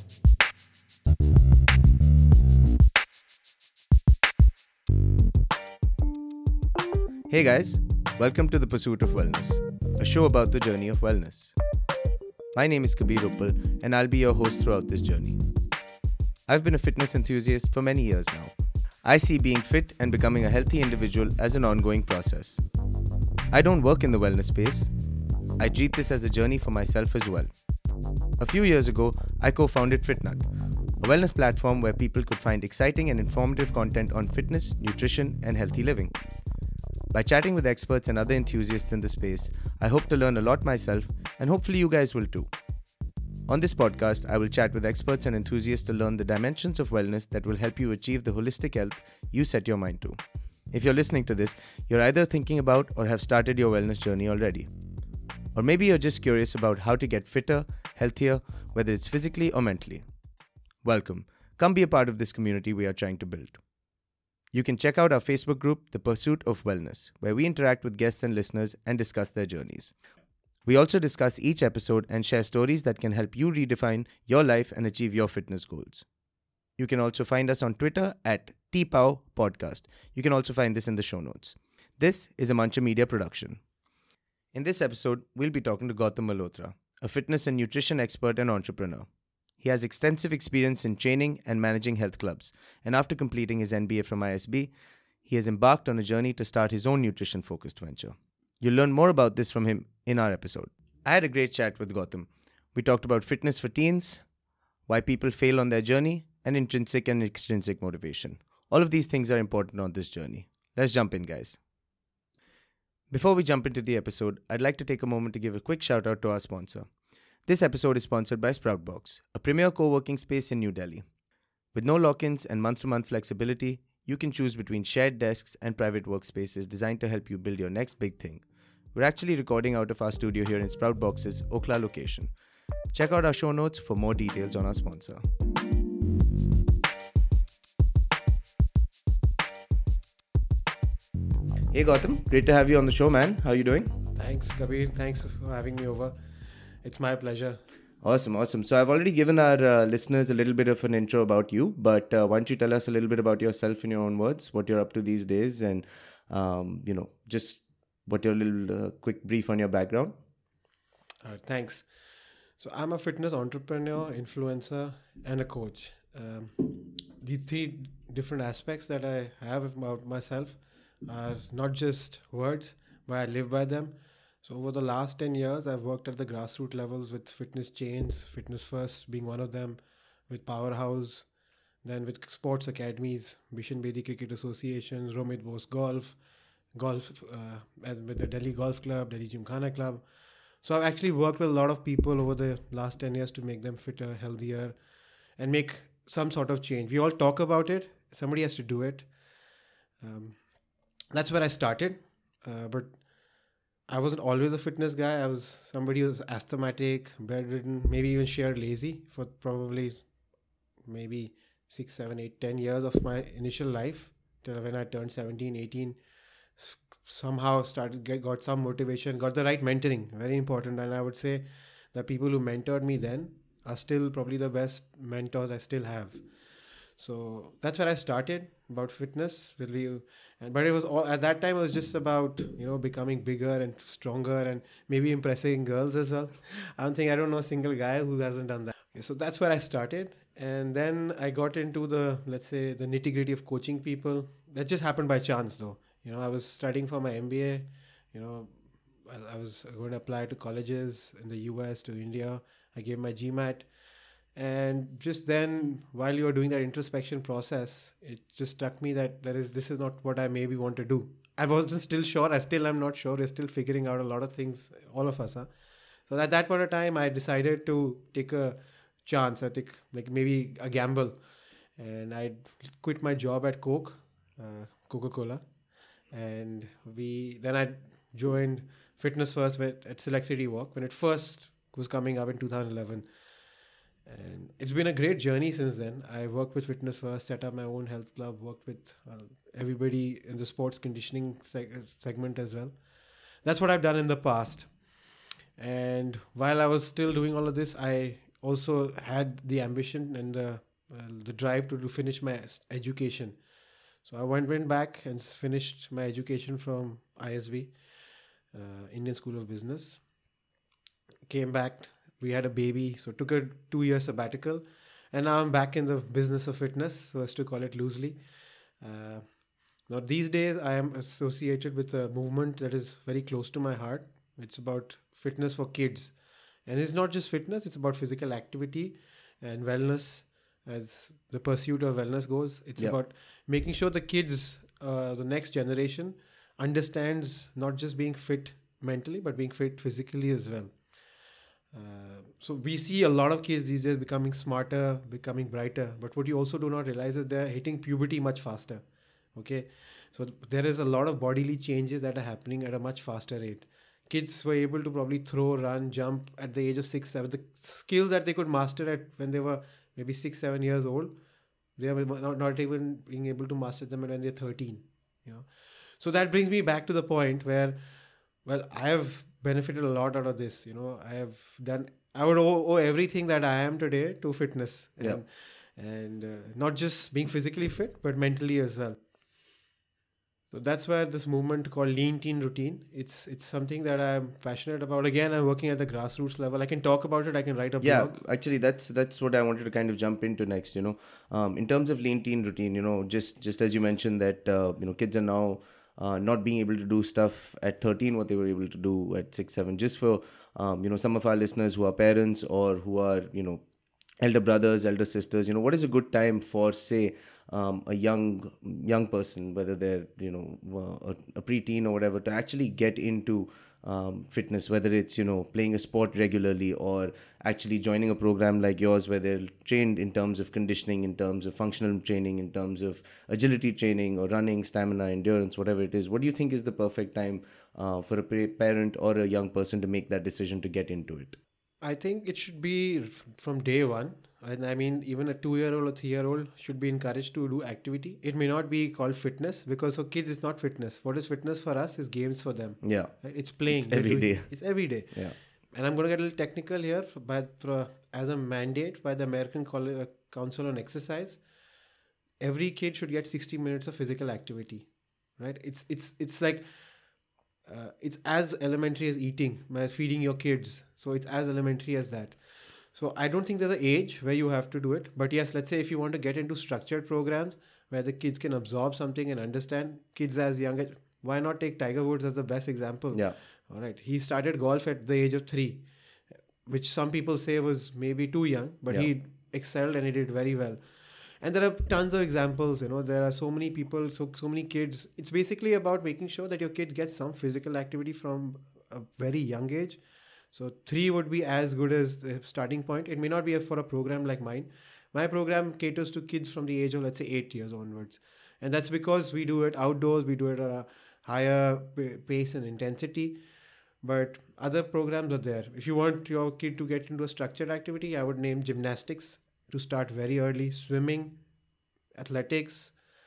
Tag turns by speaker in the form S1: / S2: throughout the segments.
S1: Hey guys, welcome to The Pursuit of Wellness, a show about the journey of wellness. My name is Kabir Uppal and I'll be your host throughout this journey. I've been a fitness enthusiast for many years now. I see being fit and becoming a healthy individual as an ongoing process. I don't work in the wellness space. I treat this as a journey for myself as well. A few years ago, I co-founded FitNut, a wellness platform where people could find exciting and informative content on fitness, nutrition, and healthy living. By chatting with experts and other enthusiasts in the space, I hope to learn a lot myself, and hopefully you guys will too. On this podcast, I will chat with experts and enthusiasts to learn the dimensions of wellness that will help you achieve the holistic health you set your mind to. If you're listening to this, you're either thinking about or have started your wellness journey already. Or maybe you're just curious about how to get fitter, healthier, whether it's physically or mentally. Welcome. Come be a part of this community we are trying to build. You can check out our Facebook group, The Pursuit of Wellness, where we interact with guests and listeners and discuss their journeys. We also discuss each episode and share stories that can help you redefine your life and achieve your fitness goals. You can also find us on Twitter at TPOW Podcast. You can also find this in the show notes. This is a Mancha Media production. In this episode, we'll be talking to Gautam Malhotra, a fitness and nutrition expert and entrepreneur. He has extensive experience in training and managing health clubs, and after completing his MBA from ISB, he has embarked on a journey to start his own nutrition-focused venture. You'll learn more about this from him in our episode. I had a great chat with Gautam. We talked about fitness for teens, why people fail on their journey, and intrinsic and extrinsic motivation. All of these things are important on this journey. Let's jump in, guys. Before we jump into the episode, I'd like to take a moment to give a quick shout out to our sponsor. This episode is sponsored by Sproutbox, a premier co-working space in New Delhi. With no lock-ins and month-to-month flexibility, you can choose between shared desks and private workspaces designed to help you build your next big thing. We're actually recording out of our studio here in Sproutbox's Okhla location. Check out our show notes for more details on our sponsor. Hey Gautam, great to have you on the show, man. How are you doing?
S2: Thanks, Kabir. Thanks for having me over. It's my pleasure.
S1: Awesome. So I've already given our listeners a little bit of an intro about you, but why don't you tell us a little bit about yourself in your own words, what you're up to these days, and just what your little quick brief on your background.
S2: Thanks. So I'm a fitness entrepreneur, influencer, and a coach. The three different aspects that I have about myself are not just words, but I live by them. So over the last 10 years, I've worked at the grassroots levels with fitness chains, Fitness First being one of them, with Powerhouse, then with sports academies, Bishan Bedi Cricket Association, Romit Bose Golf, with the Delhi Golf Club, Delhi Gymkhana Club. So I've actually worked with a lot of people over the last 10 years to make them fitter, healthier, and make some sort of change. We all talk about it. Somebody has to do it. That's where I started. But I wasn't always a fitness guy. I was somebody who was asthmatic, bedridden, maybe even sheer lazy for probably maybe 6, 7, 8, 10 years of my initial life till when I turned 17, 18. Somehow got some motivation, got the right mentoring, very important. And I would say the people who mentored me then are still probably the best mentors I still have. So that's where I started about fitness. But it was all at that time. It was just about becoming bigger and stronger and maybe impressing girls as well. I don't know a single guy who hasn't done that. So that's where I started, and then I got into the nitty gritty of coaching people. That just happened by chance, though. I was studying for my MBA. I was going to apply to colleges in the US, to India. I gave my GMAT. And just then, while you were doing that introspection process, it just struck me that this is not what I maybe want to do. I wasn't still sure. I still am not sure. We're still figuring out a lot of things, all of us. So at that point of time, I decided to take a chance. I take maybe a gamble. And I quit my job at Coca-Cola. And then I joined Fitness First at Select City Walk when it first was coming up in 2011. And it's been a great journey since then. I worked with Fitness First, set up my own health club, worked with everybody in the sports conditioning segment as well. That's what I've done in the past. And while I was still doing all of this, I also had the ambition and the drive to finish my education. So I went back and finished my education from ISB, Indian School of Business. Came back, we had a baby, so took a 2 year sabbatical, and now I'm back in the business of fitness, so as to call it loosely. Uh, Now these days I am associated with a movement that is very close to my heart. It's about fitness for kids, and it's not just fitness; it's about physical activity and wellness. As the pursuit of wellness goes, it's
S1: Yeah.
S2: about making sure the kids, the next generation, understands not just being fit mentally, but being fit physically as well. So we see a lot of kids these days becoming smarter, becoming brighter. But what you also do not realize is they're hitting puberty much faster. Okay, so there is a lot of bodily changes that are happening at a much faster rate. Kids were able to probably throw, run, jump at the age of 6, 7. The skills that they could master at when they were maybe 6, 7 years old, they are not even being able to master them when they're 13. You know, so that brings me back to the point where, well, I have benefited a lot out of this. You know, I would owe everything that I am today to fitness, and not just being physically fit, but mentally as well. So that's where this movement called Lean Teen Routine. It's something that I'm passionate about. Again, I'm working at the grassroots level. I can talk about it. I can write a
S1: Yeah,
S2: blog.
S1: actually, that's what I wanted to kind of jump into next. In terms of lean teen routine, just as you mentioned that kids are now not being able to do stuff at 13 what they were able to do at 6, 7. Just for some of our listeners who are parents or who are elder brothers, elder sisters, what is a good time for, say, a young person, whether they're a preteen or whatever, to actually get into fitness, whether it's playing a sport regularly or actually joining a program like yours where they're trained in terms of conditioning, in terms of functional training, in terms of agility training or running, stamina, endurance, whatever it is. What do you think is the perfect time for a parent or a young person to make that decision to get into it?
S2: I think it should be from day one. And I mean, even a 2 year old or 3 year old should be encouraged to do activity. It may not be called fitness because for kids, it's not fitness. What is fitness for us is games for them.
S1: Yeah.
S2: Right? It's playing.
S1: It's every day.
S2: It's every day.
S1: Yeah.
S2: And I'm going to get a little technical here, as a mandate by the American Council on Exercise, every kid should get 60 minutes of physical activity. Right? It's like it's as elementary as eating, as feeding your kids. So it's as elementary as that. So I don't think there's an age where you have to do it. But yes, let's say if you want to get into structured programs where the kids can absorb something and understand, kids as young as, why not take Tiger Woods as the best example?
S1: Yeah.
S2: All right. He started golf at the age of 3, which some people say was maybe too young, but he excelled and he did very well. And there are tons of examples, there are so many people, so many kids. It's basically about making sure that your kid gets some physical activity from a very young age. So 3 would be as good as the starting point. It may not be for a program like mine. My program caters to kids from the age of, let's say, 8 years onwards. And that's because we do it outdoors, we do it at a higher pace and intensity. But other programs are there. If you want your kid to get into a structured activity, I would name gymnastics to start very early, swimming, athletics,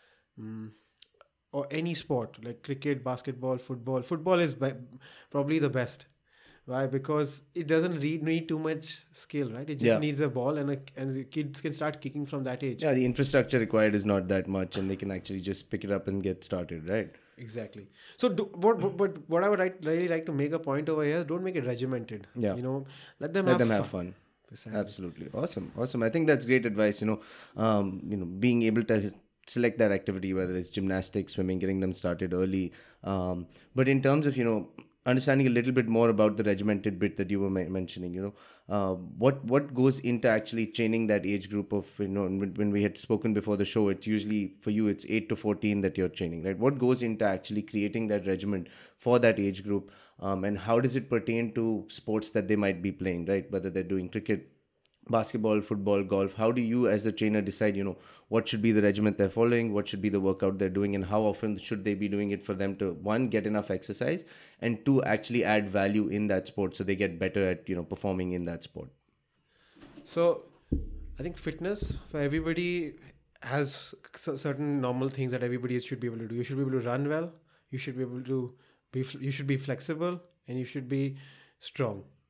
S2: or any sport like cricket, basketball, football. Football is probably the best. Why? Because it doesn't need too much skill, right? It just needs a ball, and the kids can start kicking from that age.
S1: Yeah, the infrastructure required is not that much, and they can actually just pick it up and get started, right?
S2: Exactly. So, what I would really like to make a point over here is don't make it regimented.
S1: Yeah.
S2: Let them
S1: have fun. Absolutely. Awesome. I think that's great advice. Being able to select that activity, whether it's gymnastics, swimming, getting them started early. But in terms of, understanding a little bit more about the regimented bit that you were mentioning, what goes into actually training that age group of, when we had spoken before the show, it's usually for you, it's 8 to 14 that you're training, right? What goes into actually creating that regimen for that age group? And how does it pertain to sports that they might be playing, right? Whether they're doing cricket, basketball, football, golf. How do you as a trainer decide, what should be the regimen they're following, what should be the workout they're doing, and how often should they be doing it for them to, one, get enough exercise, and two, actually add value in that sport so they get better at, performing in that sport?
S2: So I think fitness for everybody has certain normal things that everybody should be able to do. You should be able to run well. You should be able to you should be flexible, and you should be strong.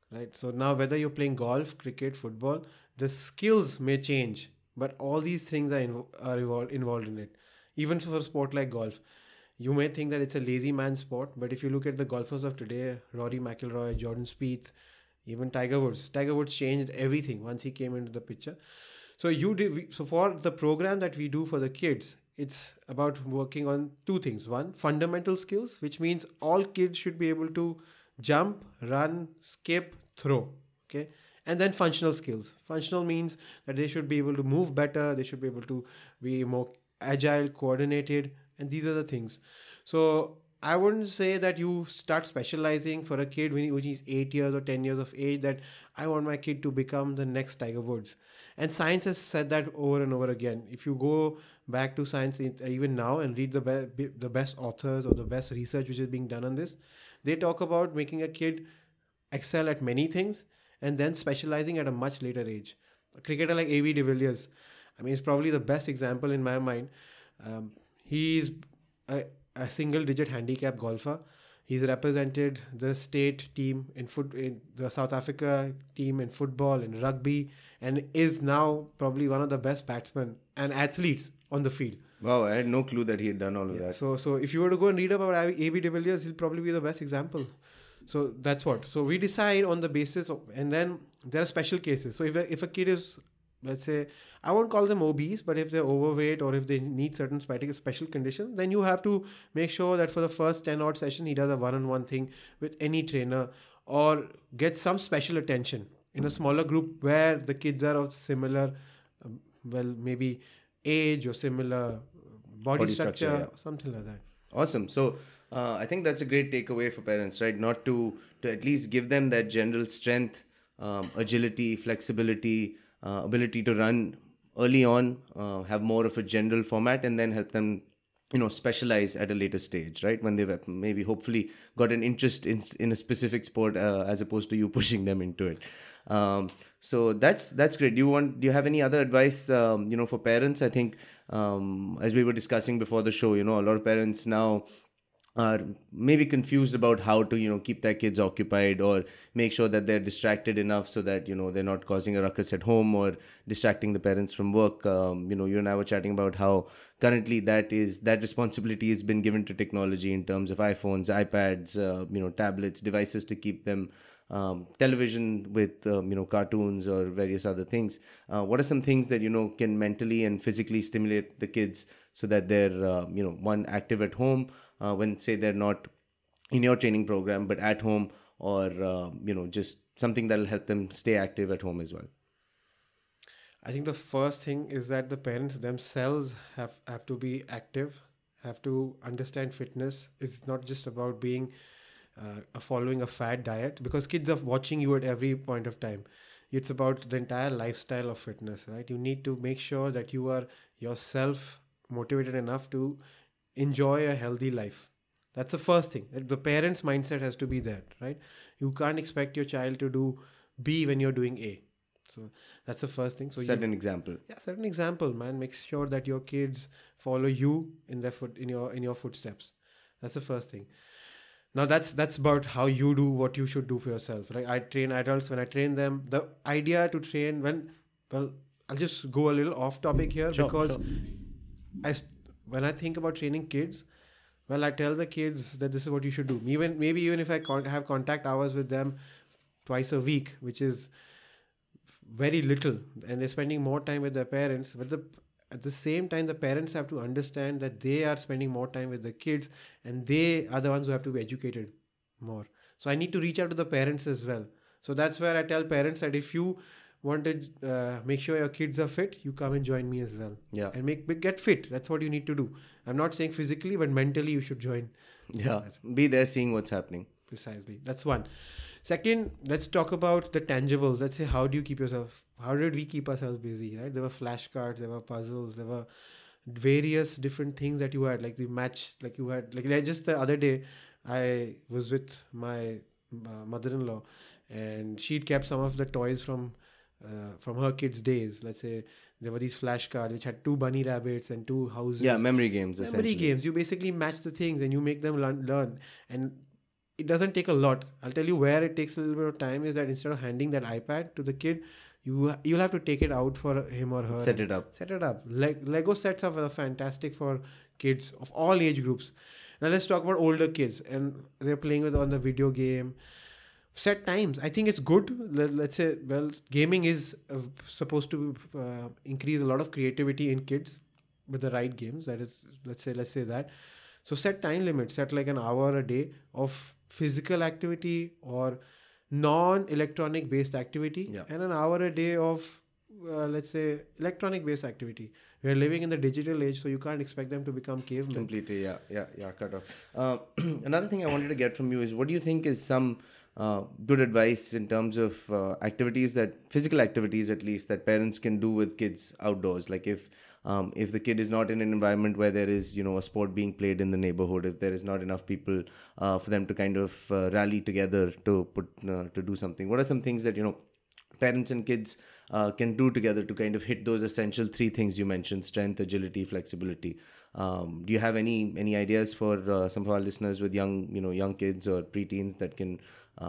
S2: right? So now whether you're playing golf, cricket, football, the skills may change, but all these things are involved in it. Even for a sport like golf, you may think that it's a lazy man sport, but if you look at the golfers of today, Rory McIlroy, Jordan Spieth, even Tiger Woods changed everything once he came into the picture. So so for the program that we do for the kids, it's about working on two things. One, fundamental skills, which means all kids should be able to jump, run, skip, throw. Okay. And then functional skills. Functional means that they should be able to move better, they should be able to be more agile, coordinated, and these are the things. So I wouldn't say that you start specializing for a kid when he's 8 years or 10 years of age, that I want my kid to become the next Tiger Woods. And science has said that over and over again. If you go back to science even now and read the best authors or the best research which is being done on this, they talk about making a kid excel at many things and then specializing at a much later age. A cricketer like A.B. de Villiers, I mean, he's probably the best example in my mind. He's a single-digit handicap golfer. He's represented the state team in the South Africa team in football and rugby, and is now probably one of the best batsmen and athletes on the field.
S1: Wow, I had no clue that he had done all of that.
S2: So if you were to go and read about A.B. de Villiers, he'll probably be the best example. So that's what. So we decide on the basis of, and then there are special cases. So if a kid is, let's say, I won't call them obese, but if they're overweight or if they need certain special conditions, then you have to make sure that for the first 10 odd session, he does a one-on-one thing with any trainer or get some special attention in a smaller group where the kids are of similar, maybe age or similar body structure, something like that.
S1: Awesome. So I think that's a great takeaway for parents, right? Not to at least give them that general strength, agility, flexibility, ability to run early on, have more of a general format, and then help them, specialize at a later stage, right? When they've maybe hopefully got an interest in a specific sport, as opposed to you pushing them into it. So that's great. Do you have any other advice, for parents? I think, as we were discussing before the show, a lot of parents now are maybe confused about how to, keep their kids occupied or make sure that they're distracted enough so that, they're not causing a ruckus at home or distracting the parents from work. You and I were chatting about how currently that responsibility has been given to technology in terms of iPhones, iPads, tablets, devices to keep them, television with, cartoons or various other things. What are some things that, can mentally and physically stimulate the kids so that they're, one, active at home, when say they're not in your training program but at home, or just something that'll help them stay active at home as well?
S2: I think the first thing is that the parents themselves have to be active, have to understand fitness. It's not just about being following a fad diet, because kids are watching you at every point of time. It's about the entire lifestyle of fitness, right? You need to make sure that you are yourself motivated enough to enjoy a healthy life. That's the first thing. The parent's mindset has to be there, right? You can't expect your child to do B when you're doing A. So that's the first thing. So
S1: set an example.
S2: Yeah, set an example, man. Make sure that your kids follow you in your footsteps. That's the first thing. Now that's about how you do what you should do for yourself, right? I train adults. When I train them, the idea to train I'll just go a little off topic here, because when I think about training kids, I tell the kids that this is what you should do. Maybe even if I have contact hours with them twice a week, which is very little, and they're spending more time with their parents, but at the same time, the parents have to understand that they are spending more time with the kids, and they are the ones who have to be educated more. So I need to reach out to the parents as well. So that's where I tell parents that if you want to make sure your kids are fit, you come and join me as well.
S1: Yeah.
S2: And get fit. That's what you need to do. I'm not saying physically, but mentally you should join.
S1: Yeah. Be there seeing what's happening.
S2: Precisely. That's one. Second, let's talk about the tangibles. Let's say, how did we keep ourselves busy, right? There were flashcards, there were puzzles, there were various different things that you had, like the match, like you had, like just the other day, I was with my mother-in-law, and she'd kept some of the toys from her kids' days. Let's say there were these flashcards which had 2 bunny rabbits and 2 houses.
S1: Yeah, memory games. Essentially.
S2: You basically match the things and you make them learn. And it doesn't take a lot. I'll tell you where it takes a little bit of time is that instead of handing that iPad to the kid, you'll have to take it out for him or her.
S1: Set it up.
S2: Set it up. Lego sets are fantastic for kids of all age groups. Now let's talk about older kids, and they're playing with on the video game. Set times. I think it's good. Let's say, well, gaming is supposed to increase a lot of creativity in kids with the right games. That is, let's say that. So set time limits. Set like an hour a day of physical activity or non-electronic based activity, and an hour a day of let's say electronic based activity. We are living in the digital age, so you can't expect them to become cavemen.
S1: Completely, cut off. Another thing I wanted to get from you is, what do you think is some good advice in terms of physical activities at least, that parents can do with kids outdoors? Like if the kid is not in an environment where there is, a sport being played in the neighborhood, if there is not enough people for them to kind of rally together to do something, what are some things that, parents and kids can do together to kind of hit those essential three things you mentioned: strength, agility, flexibility? Do you have any ideas for some of our listeners with young kids or preteens that can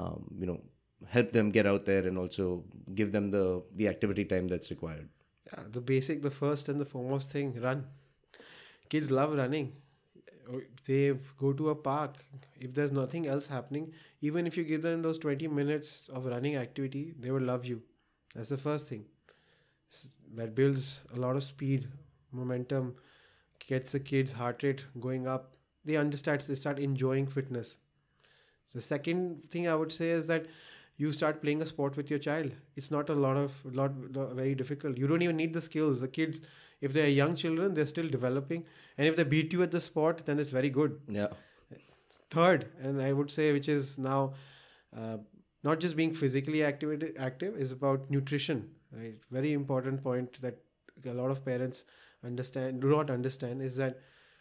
S1: help them get out there and also give them the activity time that's required?
S2: Yeah, the first and the foremost thing: run. Kids love running. They go to a park. If there's nothing else happening, even if you give them those 20 minutes of running activity, they will love you. That's the first thing. That builds a lot of speed, momentum, gets the kids' heart rate going up. They start enjoying fitness. The second thing I would say is that you start playing a sport with your child. It's not very difficult. You don't even need the skills. The kids, if they're young children, they're still developing. And if they beat you at the sport, then it's very good.
S1: Yeah.
S2: Third, and I would say, which is now not just being physically active, is about nutrition. Right? Very important point that a lot of parents do not understand is that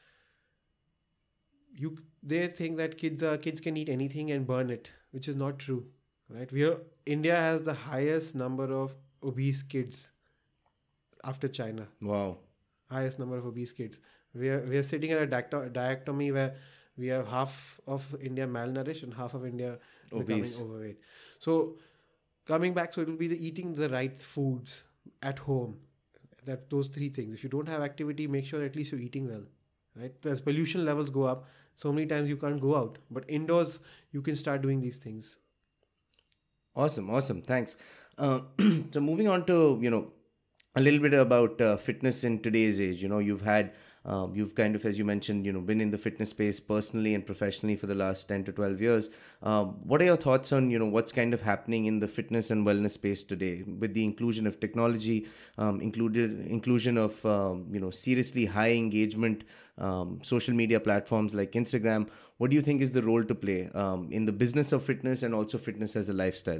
S2: they think that kids can eat anything and burn it, which is not true. Right? India has the highest number of obese kids after China.
S1: Wow.
S2: Highest number of obese kids. We are sitting at a dichotomy where we have half of India malnourished and half of India becoming overweight. So coming back, so it will be eating the right foods at home. Those three things. If you don't have activity, make sure at least you're eating well. Right? As pollution levels go up, so many times you can't go out. But indoors, you can start doing these things.
S1: Awesome. Thanks. So moving on to, a little bit about fitness in today's age. You've kind of, as you mentioned, been in the fitness space personally and professionally for the last 10 to 12 years. What are your thoughts on, what's kind of happening in the fitness and wellness space today with the inclusion of technology, inclusion of, seriously high engagement social media platforms like Instagram? What do you think is the role to play in the business of fitness and also fitness as a lifestyle?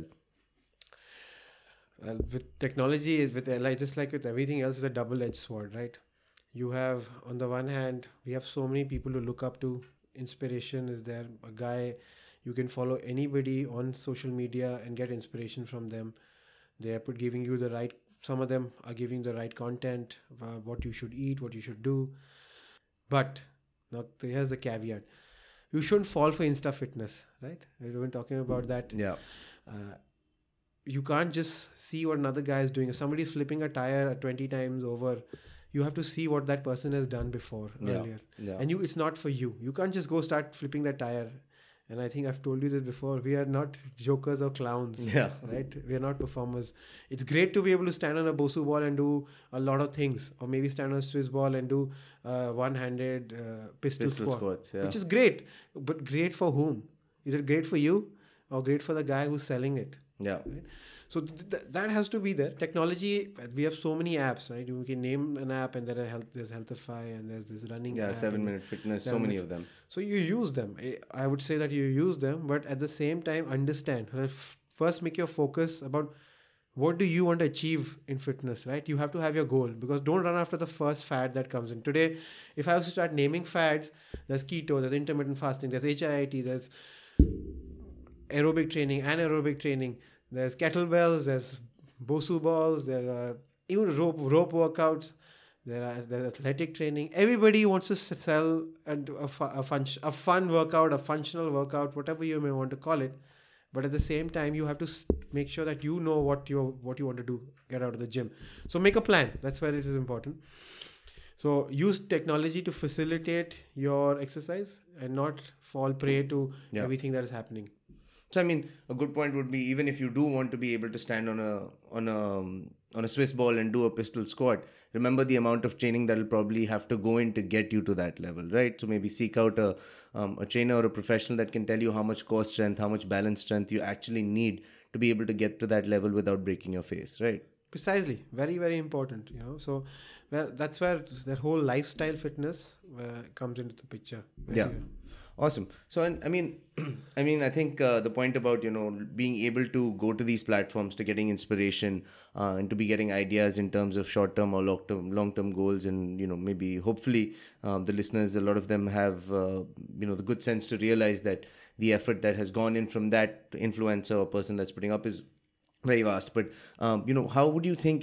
S2: Well, with technology, just like with everything else, is a double-edged sword, right? You have, on the one hand, we have so many people to look up to. Inspiration is there. A guy, you can follow anybody on social media and get inspiration from them. They are giving you some of them are giving the right content, what you should eat, what you should do. But now here's the caveat. You shouldn't fall for Insta fitness, right? We've been talking about that.
S1: Yeah.
S2: You can't just see what another guy is doing. If somebody's flipping a tire 20 times over, you have to see what that person has done before, earlier. Yeah. And it's not for you. You can't just go start flipping that tire. And I think I've told you this before. We are not jokers or clowns.
S1: Yeah.
S2: Right? We are not performers. It's great to be able to stand on a Bosu ball and do a lot of things. Or maybe stand on a Swiss ball and do one-handed pistol squats. Yeah. Which is great. But great for whom? Is it great for you or great for the guy who's selling it?
S1: Yeah.
S2: Right? So that has to be there. Technology, we have so many apps, right? You can name an app and there's Healthify and there's this running app.
S1: 7-Minute Fitness, so many of them.
S2: So you use them. I would say that you use them, but at the same time, understand. First, make your focus about what do you want to achieve in fitness, right? You have to have your goal, because don't run after the first fad that comes in. Today, if I was to start naming fads, there's keto, there's intermittent fasting, there's HIIT, there's aerobic training, anaerobic training, there's kettlebells, there's Bosu balls, there are even rope workouts, there's athletic training. Everybody wants to sell a fun workout, a functional workout, whatever you may want to call it. But at the same time, you have to make sure that you know what you want to do, get out of the gym. So make a plan. That's where it is important. So use technology to facilitate your exercise and not fall prey to everything that is happening.
S1: So I mean, a good point would be, even if you do want to be able to stand on a Swiss ball and do a pistol squat, remember the amount of training that will probably have to go in to get you to that level, right? So maybe seek out a trainer or a professional that can tell you how much core strength, how much balance strength you actually need to be able to get to that level without breaking your face, right?
S2: Precisely. Very, very important, So that's where that whole lifestyle fitness comes into the picture.
S1: Awesome. So, I mean, I think the point about, being able to go to these platforms to getting inspiration and to be getting ideas in terms of short-term or long-term goals, and, maybe hopefully the listeners, a lot of them have, the good sense to realize that the effort that has gone in from that influencer or person that's putting up is very vast. But how would you think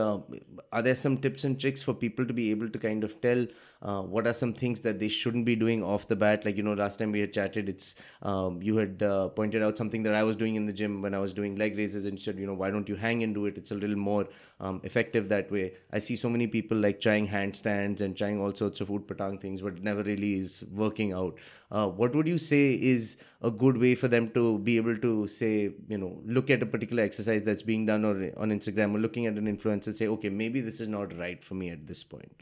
S1: are there some tips and tricks for people to be able to kind of tell what are some things that they shouldn't be doing off the bat? Like, last time we had chatted, it's you had pointed out something that I was doing in the gym when I was doing leg raises, and said, why don't you hang and do it? It's a little more effective that way. I see so many people like trying handstands and trying all sorts of Utpatang things, but it never really is working out. What would you say is a good way for them to be able to say, look at a particular exercise that's being done or on Instagram, or looking at an influencer, say, okay, maybe this is not right for me at this point?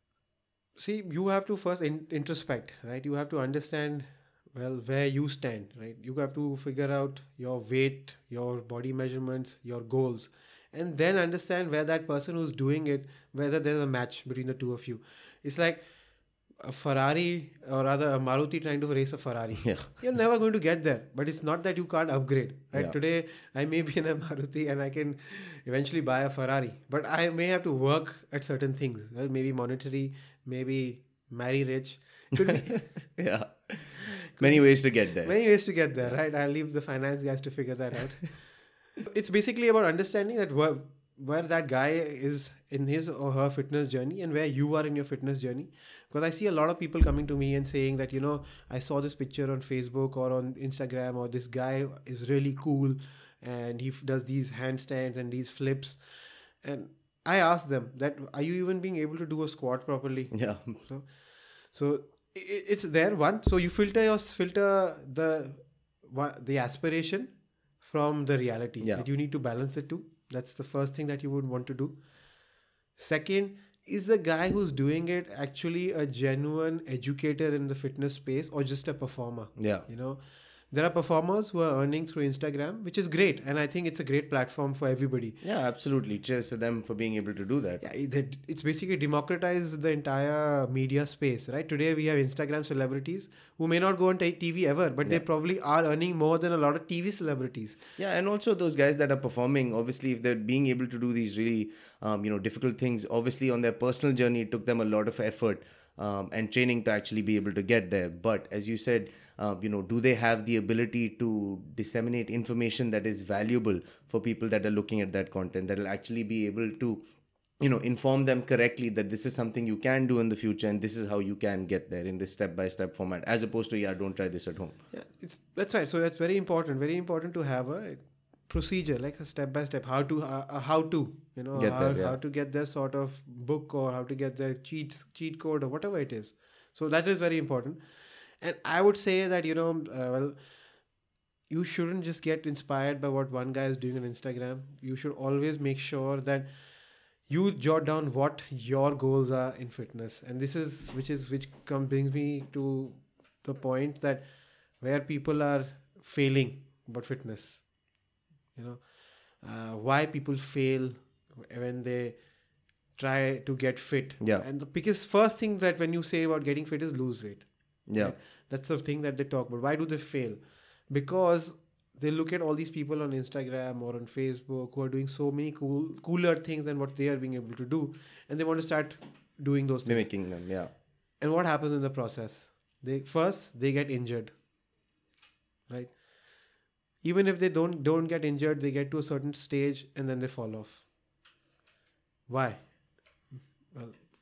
S2: See, you have to first introspect, right? You have to understand, where you stand, right? You have to figure out your weight, your body measurements, your goals, and then understand where that person who's doing it, whether there's a match between the two of you. It's like a Ferrari, or rather a Maruti trying to race a Ferrari.
S1: Yeah.
S2: You're never going to get there, but it's not that you can't upgrade, right?
S1: Yeah.
S2: Today I may be in a Maruti and I can eventually buy a Ferrari, but I may have to work at certain things, right? Maybe monetary, maybe marry rich. Could be.
S1: Yeah. Many ways to get there.
S2: Many ways to get there, right? I'll leave the finance guys to figure that out. It's basically about understanding that where that guy is in his or her fitness journey and where you are in your fitness journey. Because I see a lot of people coming to me and saying that, I saw this picture on Facebook or on Instagram, or this guy is really cool and he does these handstands and these flips. And I ask them that, are you even being able to do a squat properly?
S1: Yeah.
S2: So it's there. One, so you filter the aspiration from the reality.
S1: Yeah.
S2: That you need to balance the two. That's the first thing that you would want to do. Second, is the guy who's doing it actually a genuine educator in the fitness space, or just a performer?
S1: Yeah.
S2: There are performers who are earning through Instagram, which is great. And I think it's a great platform for everybody.
S1: Yeah, absolutely. Cheers to them for being able to do that.
S2: Yeah, it's basically democratized the entire media space, right? Today we have Instagram celebrities who may not go on TV ever, but they probably are earning more than a lot of TV celebrities.
S1: Yeah, and also those guys that are performing, obviously, if they're being able to do these really, difficult things, obviously on their personal journey, it took them a lot of effort and training to actually be able to get there. But as you said, do they have the ability to disseminate information that is valuable for people that are looking at that content, that will actually be able to, inform them correctly that this is something you can do in the future and this is how you can get there in this step-by-step format, as opposed to, don't try this at home.
S2: Yeah, that's right. So that's very important to have a procedure, like a step-by-step, how to how to get their sort of book, or how to get their cheat code, or whatever it is. So that is very important. And I would say that, you shouldn't just get inspired by what one guy is doing on Instagram. You should always make sure that you jot down what your goals are in fitness. And this is, brings me to the point that where people are failing about fitness. Why people fail when they try to get fit.
S1: Yeah.
S2: And the biggest first thing that when you say about getting fit is lose weight.
S1: Yeah.
S2: Right? That's the thing that they talk about. Why do they fail? Because they look at all these people on Instagram or on Facebook who are doing so many cooler things than what they are being able to do. And they want to start doing those things.
S1: Mimicking them, yeah.
S2: And what happens in the process? They get injured. Right? Even if they don't get injured, they get to a certain stage and then they fall off. Why? Well,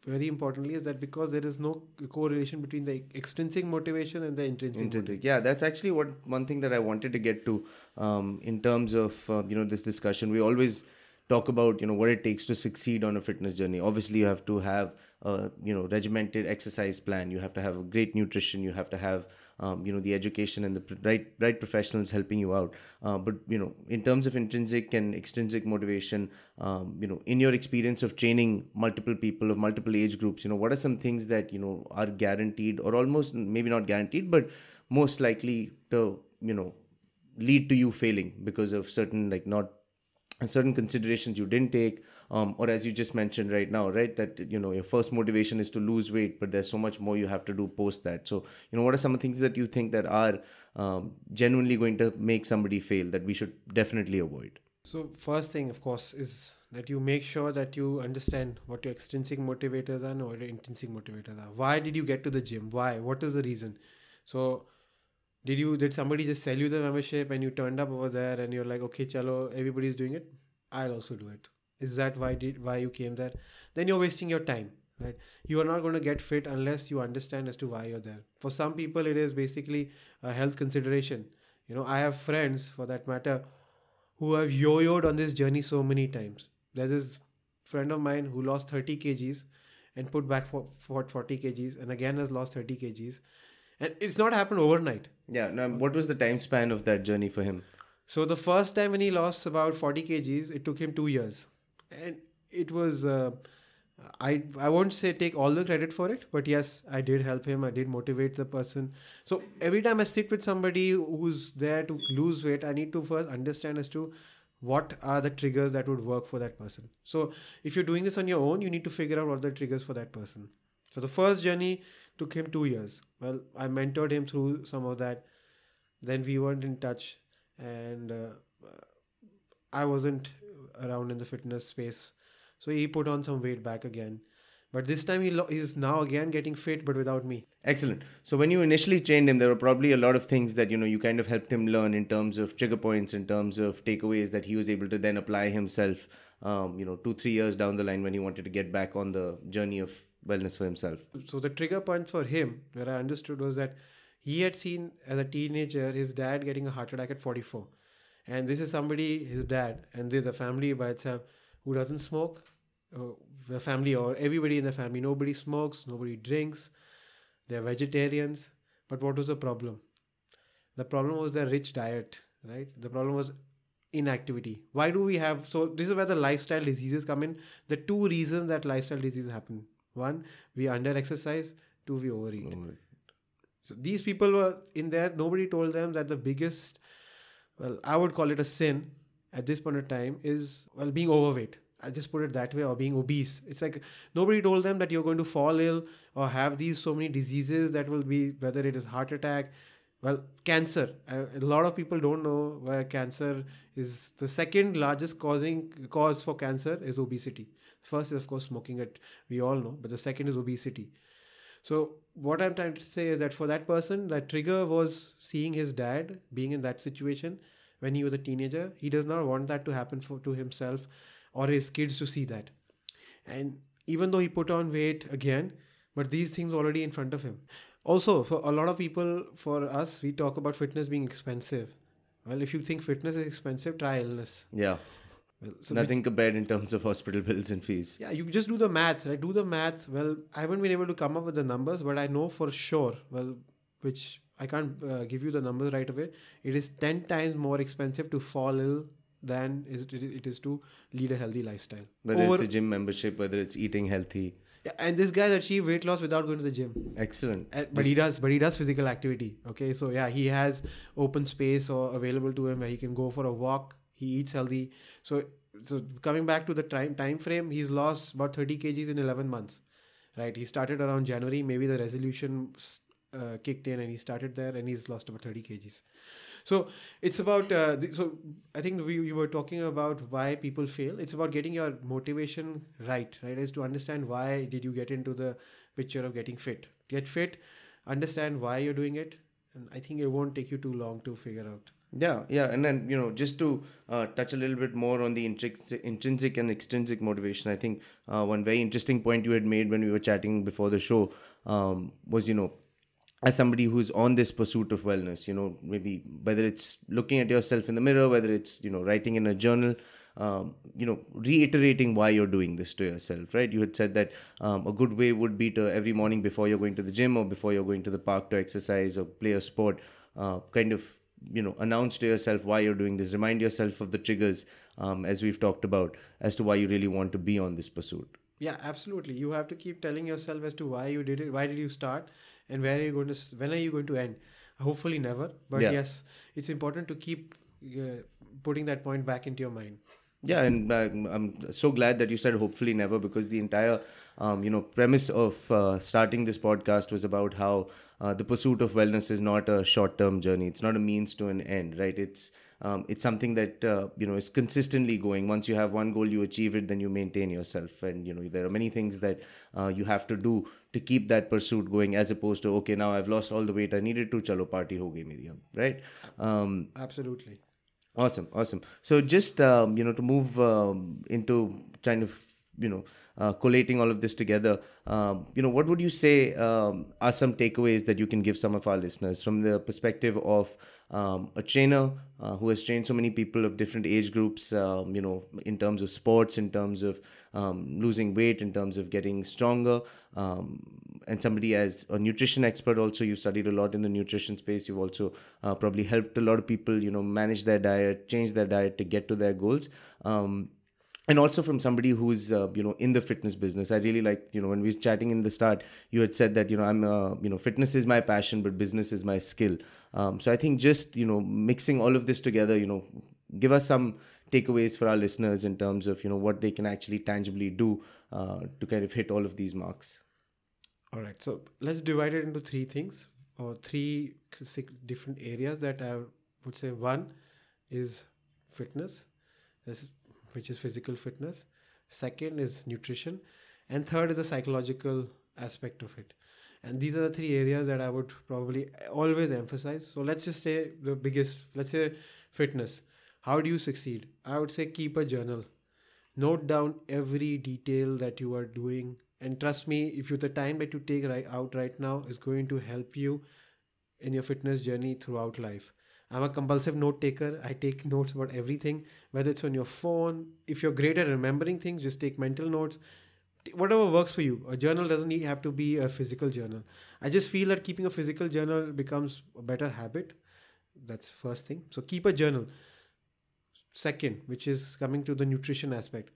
S2: very importantly is that because there is no correlation between the extrinsic motivation and the intrinsic motivation.
S1: Yeah, that's actually one thing that I wanted to get to in terms of this discussion. We always talk about what it takes to succeed on a fitness journey. Obviously, you have to have a regimented exercise plan. You have to have a great nutrition. You have to have the education and the right professionals helping you out. But in terms of intrinsic and extrinsic motivation, in your experience of training multiple people of multiple age groups, what are some things that are guaranteed, or almost maybe not guaranteed, but most likely to lead to you failing because of certain certain considerations you didn't take, or as you just mentioned right now, right, that your first motivation is to lose weight, but there's so much more you have to do post that. So what are some of the things that you think that are genuinely going to make somebody fail that we should definitely avoid?
S2: So first thing, of course, is that you make sure that you understand what your extrinsic motivators are and what your intrinsic motivators are. Why did you get to the gym? Why? What is the reason? So did somebody just sell you the membership and you turned up over there and you're like, okay, chalo, everybody's doing it, I'll also do it. Is that why you came there? Then you're wasting your time, right? You are not going to get fit unless you understand as to why you're there. For some people, it is basically a health consideration. I have friends, for that matter, who have yo-yoed on this journey so many times. There's this friend of mine who lost 30 kgs and put back for 40 kgs and again has lost 30 kgs. And it's not happened overnight.
S1: Yeah. Now, what was the time span of that journey for him?
S2: So the first time when he lost about 40 kgs, it took him 2 years. And it was, I won't say take all the credit for it, but yes, I did help him. I did motivate the person. So every time I sit with somebody who's there to lose weight, I need to first understand as to what are the triggers that would work for that person. So if you're doing this on your own, you need to figure out what are the triggers for that person. So the first journey took him 2 years. Well, I mentored him through some of that. Then we weren't in touch, and I wasn't around in the fitness space. So he put on some weight back again. But this time he's now again getting fit, but without me.
S1: Excellent. So when you initially trained him, there were probably a lot of things that, you kind of helped him learn in terms of trigger points, in terms of takeaways that he was able to then apply himself, 2-3 years down the line when he wanted to get back on the journey of wellness for himself.
S2: So the trigger point for him, where I understood, was that he had seen as a teenager his dad getting a heart attack at 44. And this is somebody, his dad, and there's a family by itself who doesn't smoke. The family, or everybody in the family, nobody smokes, nobody drinks, they're vegetarians. But what was the problem? The problem was their rich diet, right? The problem was inactivity. Why do we have, so this is where the lifestyle diseases come in. The two reasons that lifestyle diseases happen: one, we under exercise; two, we overeat. So these people were in there, nobody told them that the biggest, well, I would call it a sin at this point in time, is, well, being overweight. I just put it that way, or being obese. It's like nobody told them that you're going to fall ill or have these so many diseases that will be, whether it is heart attack, well, cancer. A lot of people don't know why cancer is the second largest cause for cancer is obesity. First is, of course, smoking, it we all know, but the second is obesity. So what I'm trying to say is that for that person, that trigger was seeing his dad being in that situation when he was a teenager. He does not want that to happen to himself or his kids to see that. And even though he put on weight again, but these things already in front of him. Also, for a lot of people, for us, we talk about fitness being expensive. Well, if you think fitness is expensive, try illness.
S1: Yeah. Well, so nothing compared in terms of hospital bills and fees.
S2: Yeah, you just do the math, right? Do the math. Well, I haven't been able to come up with the numbers, but I know for sure, well, which I can't give you the numbers right away. It is 10 times more expensive to fall ill than it is to lead a healthy lifestyle.
S1: Whether it's a gym membership, whether it's eating healthy.
S2: Yeah, and this guy's achieved weight loss without going to the gym.
S1: Excellent.
S2: But he does physical activity. Okay, so yeah, he has open space or available to him where he can go for a walk. He eats healthy. So coming back to the time frame, he's lost about 30 kgs in 11 months. Right, he started around January. Maybe the resolution kicked in and he started there, and he's lost about 30 kgs. So it's about, so I think we were talking about why people fail. It's about getting your motivation right? Is to understand why did you get into the picture of getting fit. Get fit, understand why you're doing it, and I think it won't take you too long to figure out.
S1: Yeah, and then just to touch a little bit more on the intrinsic and extrinsic motivation. I think one very interesting point you had made when we were chatting before the show was as somebody who's on this pursuit of wellness, maybe whether it's looking at yourself in the mirror, whether it's writing in a journal, reiterating why you're doing this to yourself, right? You had said that a good way would be to every morning before you're going to the gym or before you're going to the park to exercise or play a sport, kind of announce to yourself why you're doing this, remind yourself of the triggers, as we've talked about, as to why you really want to be on this pursuit.
S2: Yeah, absolutely. You have to keep telling yourself as to why you did it, why did you start, and where are you going to, when are you going to end? Hopefully never, but
S1: Yeah.
S2: yes, it's important to keep putting that point back into your mind.
S1: Yeah, and I'm so glad that you said hopefully never, because the entire premise of starting this podcast was about how the pursuit of wellness is not a short-term journey. It's not a means to an end, right? It's something that is consistently going. Once you have one goal, you achieve it, then you maintain yourself, and there are many things that you have to do to keep that pursuit going, as opposed to, okay, now I've lost all the weight I needed to, chalo party ho gayi meri ab, right?
S2: Absolutely.
S1: Awesome. So just to move into kind of collating all of this together, what would you say are some takeaways that you can give some of our listeners from the perspective of a trainer who has trained so many people of different age groups, in terms of sports, in terms of losing weight, in terms of getting stronger, and somebody as a nutrition expert also. You studied a lot in the nutrition space. You've also probably helped a lot of people manage their diet, change their diet to get to their goals, and also from somebody who's in the fitness business. I really like, when we were chatting in the start, you had said that I'm fitness is my passion, but business is my skill. So I think just mixing all of this together, give us some takeaways for our listeners in terms of what they can actually tangibly do to kind of hit all of these marks.
S2: All right. So let's divide it into three things, or three different areas that I would say. One is fitness, which is physical fitness. Second is nutrition. And third is the psychological aspect of it. And these are the three areas that I would probably always emphasize. So let's just say the biggest, let's say fitness. How do you succeed? I would say keep a journal. Note down every detail that you are doing, and trust me, if you the time that you take right now is going to help you in your fitness journey throughout life. I'm a compulsive note taker. I take notes about everything, whether it's on your phone. If you're great at remembering things, just take mental notes. Whatever works for you. A journal doesn't have to be a physical journal. I just feel that keeping a physical journal becomes a better habit. That's first thing. So keep a journal. Second, which is coming to the nutrition aspect.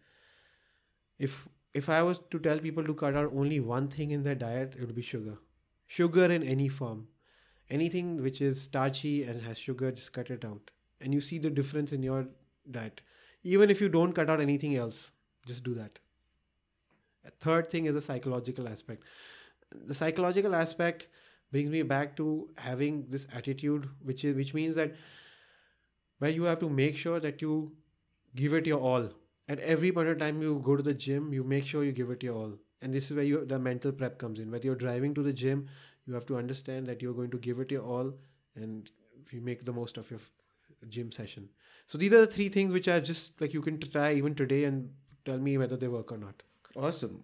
S2: If I was to tell people to cut out only one thing in their diet, it would be sugar. Sugar in any form. Anything which is starchy and has sugar, just cut it out. And you see the difference in your diet. Even if you don't cut out anything else, just do that. A third thing is the psychological aspect. The psychological aspect brings me back to having this attitude, which means that where you have to make sure that you give it your all. At every point of time you go to the gym, you make sure you give it your all. And this is where the mental prep comes in. Whether you're driving to the gym, you have to understand that you're going to give it your all, and you make the most of your gym session. So these are the three things which are just like you can try even today and tell me whether they work or not.
S1: Awesome.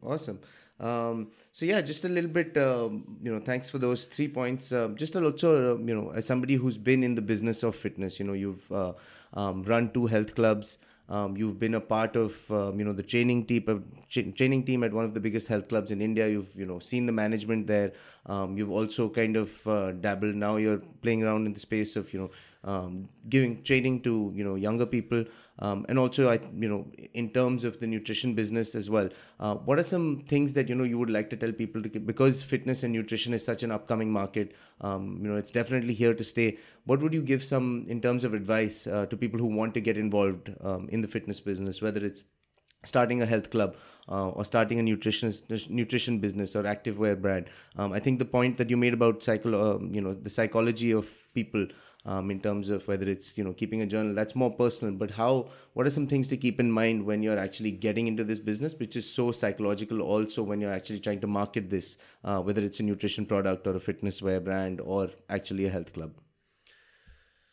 S1: So yeah, just a little bit, thanks for those 3 points. Just also, as somebody who's been in the business of fitness, you've run 2 health clubs. You've been a part of, the training team at one of the biggest health clubs in India. You've, seen the management there. You've also kind of dabbled. Now you're playing around in the space of, giving training to, younger people. And also, in terms of the nutrition business as well, what are some things that, you would like to tell people because fitness and nutrition is such an upcoming market, it's definitely here to stay. What would you give some in terms of advice to people who want to get involved in the fitness business, whether it's starting a health club or starting a nutrition business or activewear brand? I think the point that you made about the psychology of people, in terms of whether it's keeping a journal, that's more personal, but what are some things to keep in mind when you're actually getting into this business, which is so psychological also, when you're actually trying to market this, whether it's a nutrition product or a fitness wear brand or actually a health club?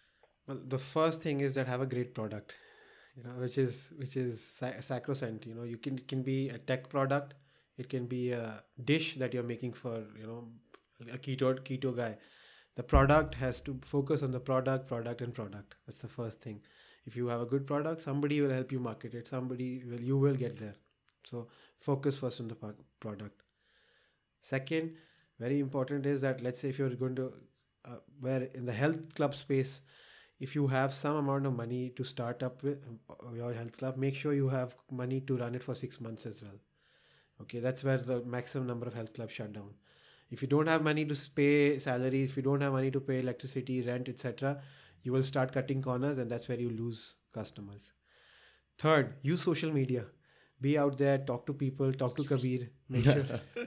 S2: Well, the first thing is that have a great product, which is sacrosanct. You can be a tech product, it can be a dish that you're making for a keto guy. The product has to focus on the product and product. That's the first thing. If you have a good product, somebody will help you market it. You will get there. So focus first on the product. Second, very important is that, let's say if you're going to where in the health club space, if you have some amount of money to start up with your health club, make sure you have money to run it for 6 months as well. Okay, that's where the maximum number of health clubs shut down. If you don't have money to pay salary, if you don't have money to pay electricity, rent, etc., you will start cutting corners, and that's where you lose customers. Third, use social media. Be out there, talk to people, talk to Kabir. Make sure.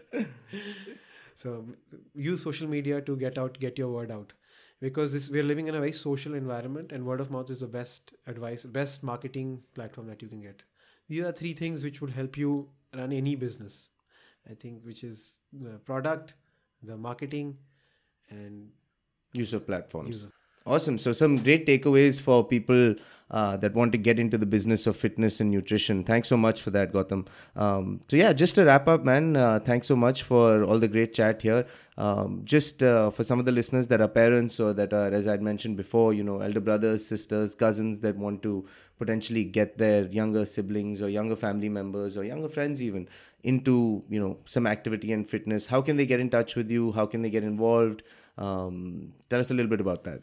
S2: So use social media to get your word out, because we're living in a very social environment, and word of mouth is the best advice, best marketing platform that you can get. These are 3 things which would help you run any business, I think, which is the product, the marketing, and
S1: use of platforms. Awesome. So some great takeaways for people that want to get into the business of fitness and nutrition. Thanks so much for that, Gautam. So yeah, just to wrap up, man, thanks so much for all the great chat here. Just for some of the listeners that are parents or that are, as I'd mentioned before, elder brothers, sisters, cousins that want to potentially get their younger siblings or younger family members or younger friends even into, some activity and fitness, how can they get in touch with you? How can they get involved? Tell us a little bit about that.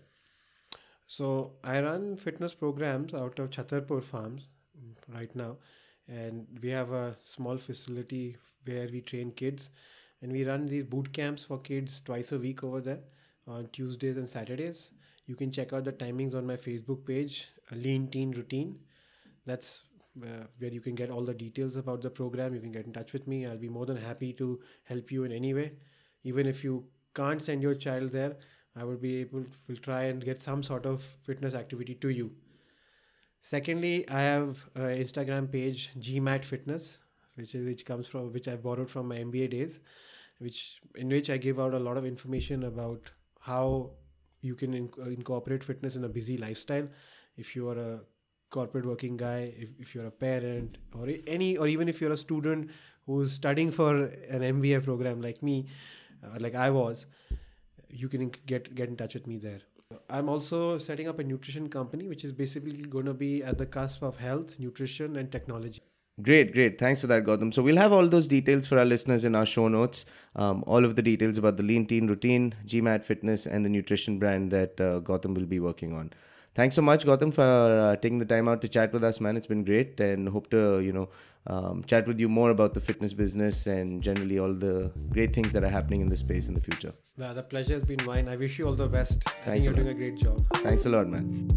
S2: So I run fitness programs out of Chhatarpur Farms right now, and we have a small facility where we train kids, and we run these boot camps for kids twice a week over there on Tuesdays and Saturdays. You can check out the timings on my Facebook page, Lean Teen Routine. That's where you can get all the details about the program. You can get in touch with me. I'll be more than happy to help you in any way. Even if you can't send your child there, I will try and get some sort of fitness activity to you. Secondly, I have an Instagram page, GMAT Fitness, which I borrowed from my MBA days, in which I give out a lot of information about how you can incorporate fitness in a busy lifestyle. If you are a corporate working guy, if you're a parent, or even if you're a student who's studying for an MBA program like me, like I was, you can get in touch with me there. I'm also setting up a nutrition company, which is basically going to be at the cusp of health, nutrition, and technology.
S1: Great. Thanks for that, Gautam. So we'll have all those details for our listeners in our show notes. All of the details about the Lean Teen Routine, GMAT Fitness, and the nutrition brand that Gautam will be working on. Thanks so much, Gautam, for taking the time out to chat with us, man. It's been great, and hope to, chat with you more about the fitness business and generally all the great things that are happening in the space in the future.
S2: The pleasure has been mine. I wish you all the best.
S1: Thanks,
S2: I think you're doing a great job.
S1: Thanks a lot, man.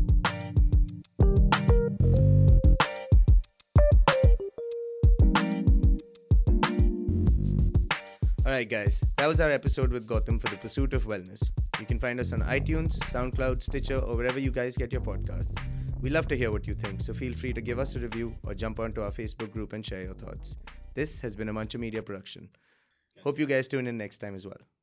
S1: Alright guys, that was our episode with Gautam for the Pursuit of Wellness. You can find us on iTunes, SoundCloud, Stitcher, or wherever you guys get your podcasts. We love to hear what you think, so feel free to give us a review or jump onto our Facebook group and share your thoughts. This has been a Mancha Media production. Hope you guys tune in next time as well.